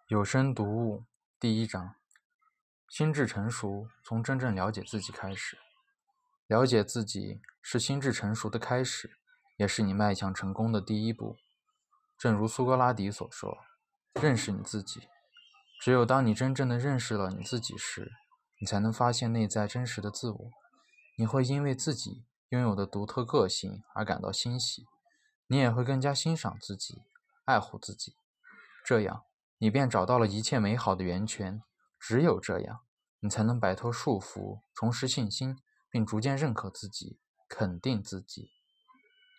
有声读物第1章：心智成熟，从真正了解自己开始。了解自己是心智成熟的开始，也是你迈向成功的第一步。正如苏格拉底所说，认识你自己。只有当你真正的认识了你自己时，你才能发现内在真实的自我。你会因为自己拥有的独特个性而感到欣喜，你也会更加欣赏自己，爱护自己。这样你便找到了一切美好的源泉。只有这样，你才能摆脱束缚，重拾信心，并逐渐认可自己，肯定自己。